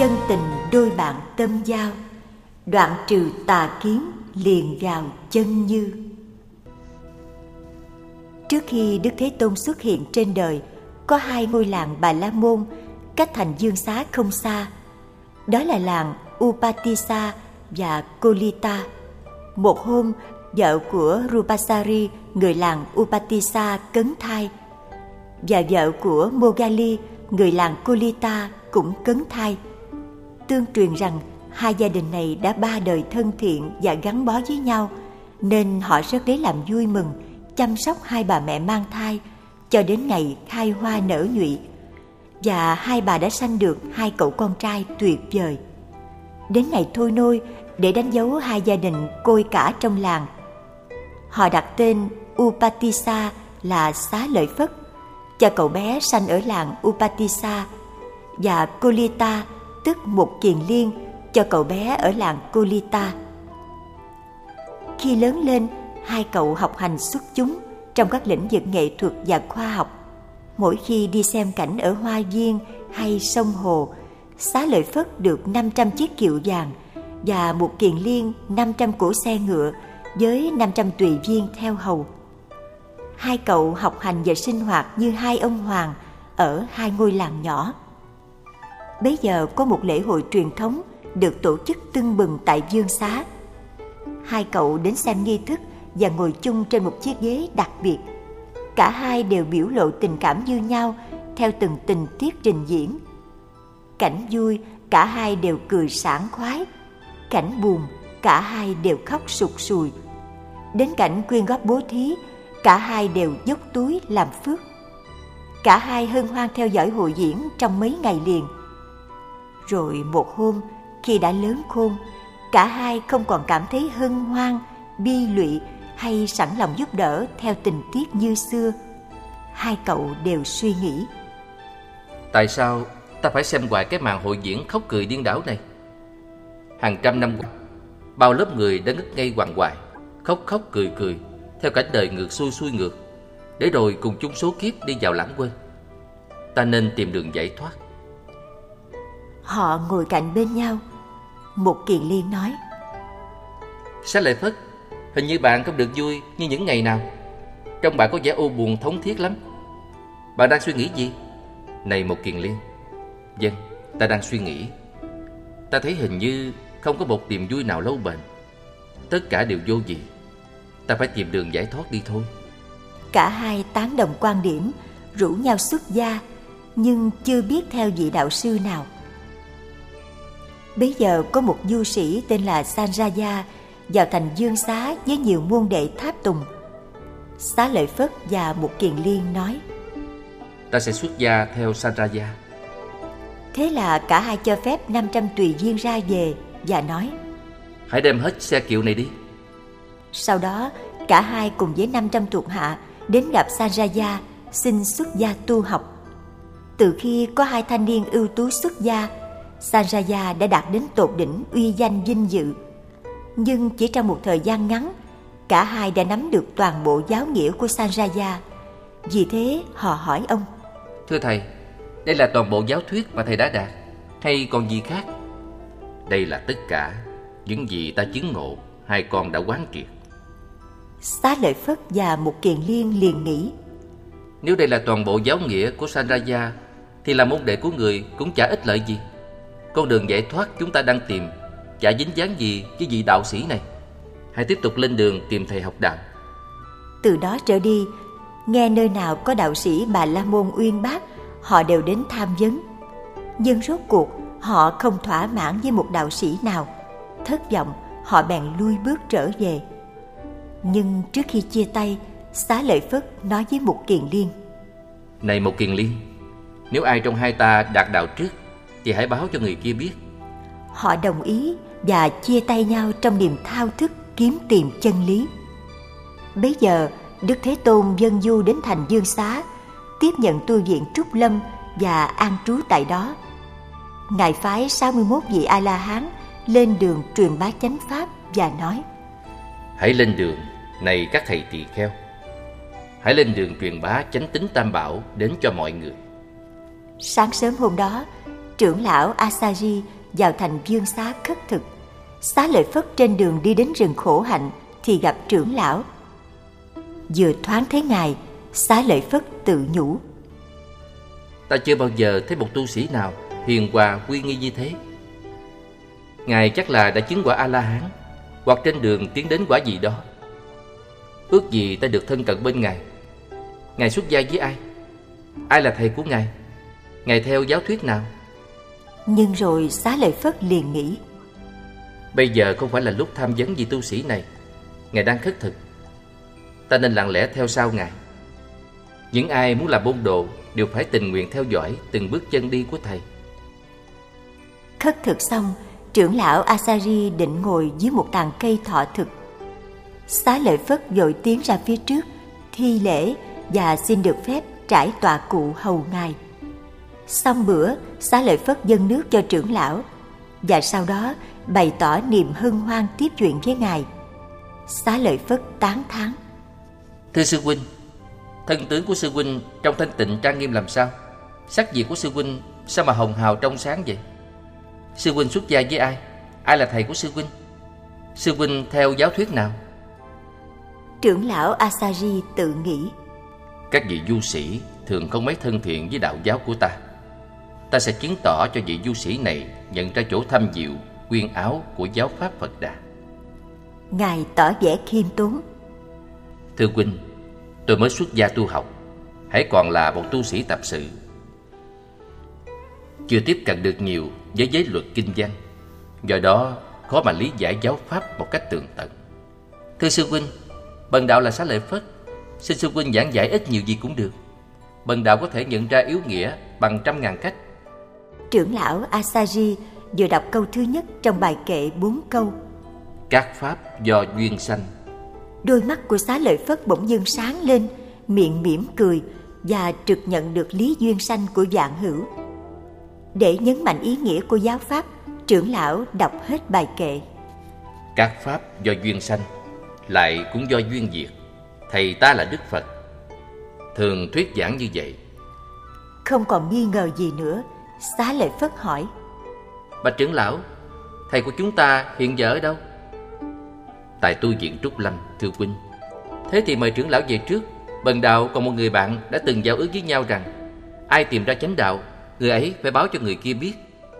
chân tình đôi bạn tâm giao, đoạn trừ tà kiến liền vào chân như. Trước khi Đức Thế Tôn xuất hiện trên đời, có hai ngôi làng Bà La Môn cách thành Dương Xá không xa. Đó là làng Upatissa và Kolita. Một hôm, vợ của Rupasari, người làng Upatissa, cấn thai, và vợ của Mogali, người làng Kolita, cũng cấn thai. Tương truyền rằng hai gia đình này đã 3 đời thân thiện và gắn bó với nhau, nên họ rất lấy làm vui mừng, chăm sóc hai bà mẹ mang thai cho đến ngày khai hoa nở nhụy. Và hai bà đã sanh được 2 cậu con trai tuyệt vời. Đến ngày thôi nôi, để đánh dấu hai gia đình côi cả trong làng, họ đặt tên Upatissa là Xá Lợi Phất cho cậu bé sanh ở làng Upatissa, và Kolita tức một kiền liên cho cậu bé ở làng Kolita. Khi lớn lên, hai cậu học hành xuất chúng trong các lĩnh vực nghệ thuật và khoa học. Mỗi khi đi xem cảnh ở hoa viên hay sông hồ, Xá Lợi Phất được 500 chiếc kiệu vàng và một kiền liên 500 cỗ xe ngựa với 500 tùy viên theo hầu. Hai cậu học hành và sinh hoạt như hai ông hoàng ở hai ngôi làng nhỏ. Bấy giờ có một lễ hội truyền thống được tổ chức tưng bừng tại Dương Xá. Hai cậu đến xem nghi thức và ngồi chung trên một chiếc ghế đặc biệt. Cả hai đều biểu lộ tình cảm như nhau theo từng tình tiết trình diễn. Cảnh vui, cả hai đều cười sảng khoái. Cảnh buồn, cả hai đều khóc sụt sùi. Đến cảnh quyên góp bố thí, cả hai đều dốc túi làm phước. Cả hai hân hoan theo dõi hội diễn trong mấy ngày liền. Rồi một hôm, khi đã lớn khôn, cả hai không còn cảm thấy hân hoan, bi lụy hay sẵn lòng giúp đỡ theo tình tiết như xưa. Hai cậu đều suy nghĩ: tại sao ta phải xem hoài cái màn hội diễn khóc cười điên đảo này? Hàng trăm năm qua, bao lớp người đã ngất ngây hoàng hoài, khóc khóc cười cười theo cảnh đời ngược xuôi xuôi ngược, để rồi cùng chung số kiếp đi vào lãng quên. Ta nên tìm đường giải thoát. Họ ngồi cạnh bên nhau. Một kiền liên nói: Xá Lợi Phất, hình như bạn không được vui như những ngày nào. Trông bạn có vẻ u buồn thống thiết lắm. Bạn đang suy nghĩ gì? Này một kiền liên. Vâng, ta đang suy nghĩ. Ta thấy hình như không có một niềm vui nào lâu bền. Tất cả đều vô vị. Ta phải tìm đường giải thoát đi thôi. Cả hai tán đồng quan điểm, rủ nhau xuất gia, nhưng chưa biết theo vị đạo sư nào. Bấy giờ có một du sĩ tên là Sanjaya vào thành Dương Xá với nhiều môn đệ tháp tùng. Xá Lợi Phất và một kiền liên nói: Ta sẽ xuất gia theo Sanjaya. Thế là cả hai cho phép 500 tùy viên ra về và nói: Hãy đem hết xe kiệu này đi. Sau đó cả hai cùng với 500 thuộc hạ đến gặp Sanjaya xin xuất gia tu học. Từ khi có hai thanh niên ưu tú xuất gia, Sanjaya đã đạt đến tột đỉnh uy danh vinh dự. Nhưng chỉ trong một thời gian ngắn, cả hai đã nắm được toàn bộ giáo nghĩa của Sanjaya. Vì thế họ hỏi ông: Thưa thầy, đây là toàn bộ giáo thuyết mà thầy đã đạt, hay còn gì khác? Đây là tất cả những gì ta chứng ngộ, hai con đã quán triệt. Xá Lợi Phất và một kiền liên liền nghĩ: Nếu đây là toàn bộ giáo nghĩa của Sanjaya, thì là môn đệ của người cũng chả ích lợi gì. Con đường giải thoát chúng ta đang tìm chả dính dáng gì với vị đạo sĩ này. Hãy tiếp tục lên đường tìm thầy học đạo. Từ đó trở đi, nghe nơi nào có đạo sĩ Bà La Môn uyên bác, họ đều đến tham vấn. Nhưng rốt cuộc họ không thỏa mãn với một đạo sĩ nào. Thất vọng, họ bèn lui bước trở về. Nhưng trước khi chia tay, Xá Lợi Phất nói với một kiền liên: Này một kiền liên, nếu ai trong hai ta đạt đạo trước thì hãy báo cho người kia biết. Họ đồng ý và chia tay nhau trong niềm thao thức kiếm tìm chân lý. Bấy giờ Đức Thế Tôn vân du đến thành Dương Xá, tiếp nhận tu viện Trúc Lâm và an trú tại đó. Ngài phái 61 vị A-la-hán lên đường truyền bá chánh pháp và nói: Hãy lên đường, này các thầy tỳ kheo. Hãy lên đường truyền bá chánh tín Tam Bảo đến cho mọi người. Sáng sớm hôm đó, trưởng lão Asari vào thành Dương Xá khất thực. Xá Lợi Phất trên đường đi đến rừng Khổ Hạnh thì gặp trưởng lão. Vừa thoáng thấy ngài, Xá Lợi Phất tự nhủ: Ta chưa bao giờ thấy một tu sĩ nào hiền hòa uy nghi như thế. Ngài chắc là đã chứng quả A-la-hán, hoặc trên đường tiến đến quả gì đó. Ước gì ta được thân cận bên Ngài. Ngài xuất gia với ai? Ai là thầy của Ngài? Ngài theo giáo thuyết nào? Nhưng rồi Xá Lợi Phất liền nghĩ: Bây giờ không phải là lúc tham vấn vị tu sĩ này. Ngài đang khất thực. Ta nên lặng lẽ theo sau Ngài. Những ai muốn làm môn đồ đều phải tình nguyện theo dõi từng bước chân đi của Thầy. Khất thực xong, trưởng lão Asari định ngồi dưới một tàn cây thọ thực. Xá Lợi Phất vội tiến ra phía trước, thi lễ và xin được phép trải tọa cụ hầu ngài. Xong bữa, Xá Lợi Phất dâng nước cho trưởng lão, và sau đó bày tỏ niềm hân hoan tiếp chuyện với ngài. Xá Lợi Phất tán thán: Thưa sư huynh, thân tướng của sư huynh trông thanh tịnh trang nghiêm làm sao? Sắc diện của sư huynh sao mà hồng hào trong sáng vậy? Sư huynh xuất gia với ai? Ai là thầy của sư huynh? Sư huynh theo giáo thuyết nào? Trưởng lão Asari tự nghĩ: Các vị du sĩ thường không mấy thân thiện với đạo giáo của ta. Ta sẽ chứng tỏ cho vị du sĩ này nhận ra chỗ thâm diệu, quyên áo của giáo pháp Phật Đà. Ngài tỏ vẻ khiêm tốn: Thưa huynh, tôi mới xuất gia tu học, hãy còn là một tu sĩ tập sự, chưa tiếp cận được nhiều với giới luật kinh văn, do đó khó mà lý giải giáo pháp một cách tường tận. Thưa sư huynh, bần đạo là Xá Lợi Phất, xin sư huynh giảng giải ít nhiều gì cũng được. Bần đạo có thể nhận ra yếu nghĩa bằng 100.000 cách. Trưởng lão Asari vừa đọc câu thứ nhất trong bài kệ 4 câu: Các pháp do duyên sanh. Đôi mắt của Xá Lợi Phất bỗng dưng sáng lên, miệng mỉm cười và trực nhận được lý duyên sanh của vạn hữu. Để nhấn mạnh ý nghĩa của giáo pháp, trưởng lão đọc hết bài kệ. Các pháp do duyên sanh, lại cũng do duyên diệt. Thầy ta là Đức Phật, thường thuyết giảng như vậy. Không còn nghi ngờ gì nữa, Xá Lợi Phất hỏi: Bạch trưởng lão, thầy của chúng ta hiện giờ ở đâu? Tại tu viện Trúc Lâm, thưa huynh. Thế thì mời trưởng lão về trước. Bần đạo còn một người bạn đã từng giao ước với nhau rằng ai tìm ra chánh đạo, người ấy phải báo cho người kia biết.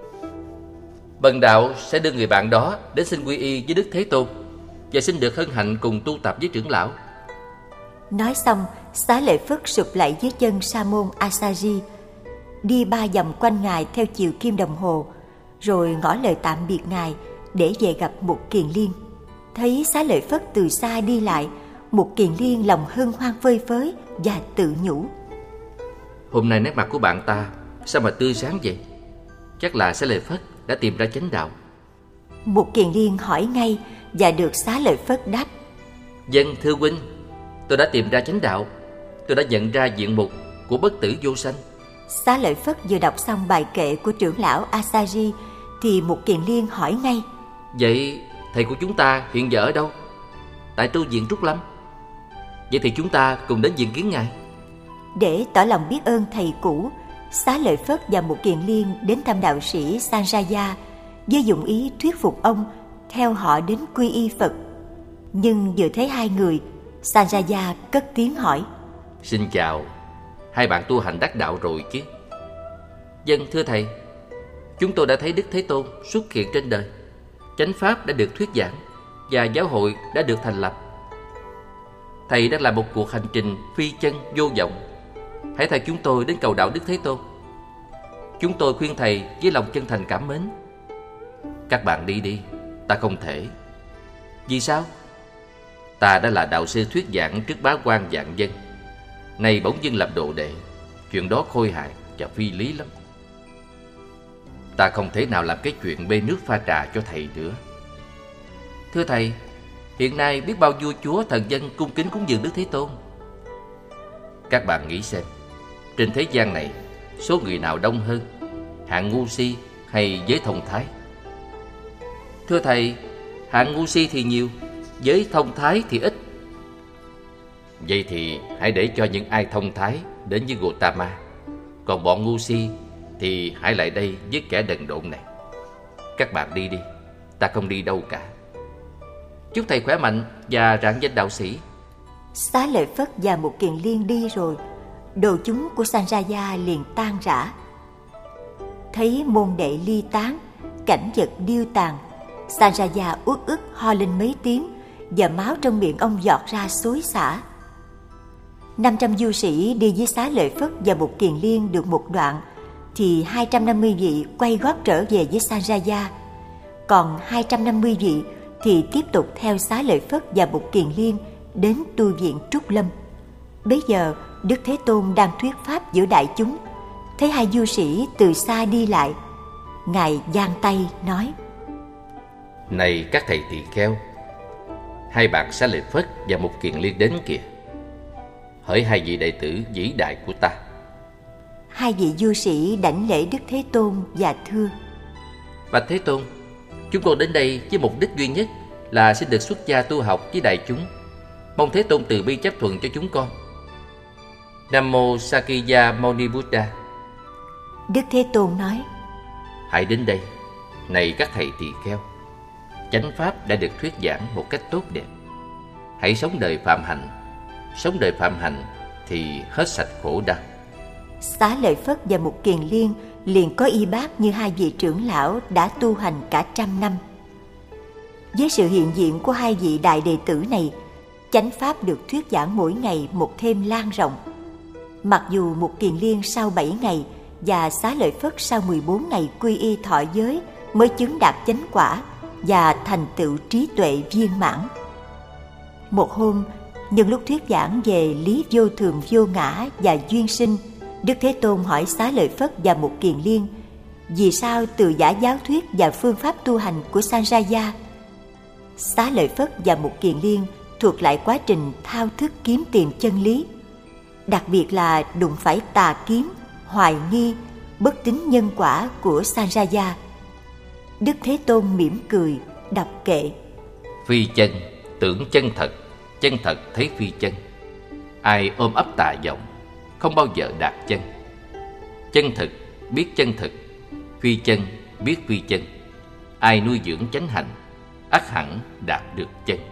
Bần đạo sẽ đưa người bạn đó đến xin quy y với Đức Thế Tôn, và xin được hân hạnh cùng tu tập với trưởng lão. Nói xong, Xá Lợi Phất sụp lại dưới chân sa môn Asari, đi 3 vòng quanh ngài theo chiều kim đồng hồ, rồi ngỏ lời tạm biệt ngài để về gặp Mục Kiền Liên. Thấy Xá Lợi Phất từ xa đi lại, Mục Kiền Liên lòng hân hoan phơi phới và tự nhủ: Hôm nay nét mặt của bạn ta sao mà tươi sáng vậy? Chắc là Xá Lợi Phất đã tìm ra chánh đạo. Mục Kiền Liên hỏi ngay và được Xá Lợi Phất đáp: Vâng, thưa huynh, tôi đã tìm ra chánh đạo. Tôi đã nhận ra diện mục của bất tử vô sanh. Xá Lợi Phất vừa đọc xong bài kệ của trưởng lão Asari thì Mục Kiền Liên hỏi ngay: Vậy thầy của chúng ta hiện giờ ở đâu? Tại tu viện Trúc Lâm. Vậy thì chúng ta cùng đến diện kiến ngài. Để tỏ lòng biết ơn thầy cũ, Xá Lợi Phất và Mục Kiền Liên đến thăm đạo sĩ Sanjaya với dụng ý thuyết phục ông theo họ đến quy y Phật. Nhưng vừa thấy hai người, Sanjaya cất tiếng hỏi: Xin chào, hai bạn tu hành đắc đạo rồi chứ? Vâng, thưa thầy, chúng tôi đã thấy Đức Thế Tôn xuất hiện trên đời, chánh pháp đã được thuyết giảng và giáo hội đã được thành lập. Thầy đang làm một cuộc hành trình phi chân vô vọng. Hãy theo chúng tôi đến cầu đạo Đức Thế Tôn. Chúng tôi khuyên thầy với lòng chân thành cảm mến. Các bạn đi đi, ta không thể. Vì sao? Ta đã là đạo sư thuyết giảng trước bá quan vạn dân, nay bỗng dưng làm đồ đệ. Chuyện đó khôi hài và phi lý lắm. Ta không thể nào làm cái chuyện bê nước pha trà cho thầy nữa. Thưa thầy, hiện nay biết bao vua chúa thần dân cung kính cúng dường Đức Thế Tôn. Các bạn nghĩ xem, trên thế gian này số người nào đông hơn, hạng ngu si hay giới thông thái? Thưa thầy, hạng ngu si thì nhiều, giới thông thái thì ít. Vậy thì hãy để cho những ai thông thái đến với Gotama, còn bọn ngu si thì hãy lại đây với kẻ đần độn này. Các bạn đi đi, ta không đi đâu cả. Chúc thầy khỏe mạnh và rạng danh đạo sĩ. Xá Lợi Phất và Mục Kiền Liên đi rồi, đồ chúng của Sanjaya liền tan rã. Thấy môn đệ ly tán, cảnh vật điêu tàn, Sanjaya uất ức ho lên mấy tiếng và máu trong miệng ông giọt ra xối xả. 500 du sĩ đi với Xá Lợi Phất và Mục Kiền Liên được một đoạn thì 250 vị quay gót trở về với Sanjaya, còn 250 vị thì tiếp tục theo Xá Lợi Phất và Mục Kiền Liên đến tu viện Trúc Lâm. Bấy giờ Đức Thế Tôn đang thuyết pháp giữa đại chúng, thấy hai du sĩ từ xa đi lại, ngài giang tay nói: Này các thầy tỳ kheo, hai bạn Xá Lợi Phất và Mục Kiền Liên đến kìa. Hỡi hai vị đệ tử vĩ đại của ta. Hai vị du sĩ đảnh lễ Đức Thế Tôn và thưa: Bạch Thế Tôn, chúng con đến đây với mục đích duy nhất là xin được xuất gia tu học với đại chúng. Mong Thế Tôn từ bi chấp thuận cho chúng con. Nam mô Sakya Muni Buddha. Đức Thế Tôn nói: Hãy đến đây, này các thầy tỳ kheo. Chánh pháp đã được thuyết giảng một cách tốt đẹp. Hãy sống đời phạm hạnh. Sống đời phạm hạnh thì hết sạch khổ đau. Xá Lợi Phất và Mục Kiền Liên liền có y bác như hai vị trưởng lão đã tu hành cả 100 năm. Với sự hiện diện của hai vị đại đệ tử này, chánh pháp được thuyết giảng mỗi ngày một thêm lan rộng. Mặc dù Mục Kiền Liên sau 7 ngày và Xá Lợi Phất sau 14 ngày quy y thọ giới mới chứng đạt chánh quả và thành tựu trí tuệ viên mãn. Một hôm, nhân lúc thuyết giảng về lý vô thường vô ngã và duyên sinh, Đức Thế Tôn hỏi Xá Lợi Phất và Mục Kiền Liên vì sao từ giả giáo thuyết và phương pháp tu hành của Sanjaya. Xá Lợi Phất và Mục Kiền Liên thuộc lại quá trình thao thức kiếm tìm chân lý, đặc biệt là đụng phải tà kiếm, hoài nghi, bất tín nhân quả của Sanjaya. Đức Thế Tôn mỉm cười đọc kệ: Phi chân tưởng chân thật thấy phi chân. Ai ôm ấp tà vọng không bao giờ đạt chân. Chân thực biết chân thực, phi chân biết phi chân. Ai nuôi dưỡng chánh hạnh ắt hẳn đạt được chân.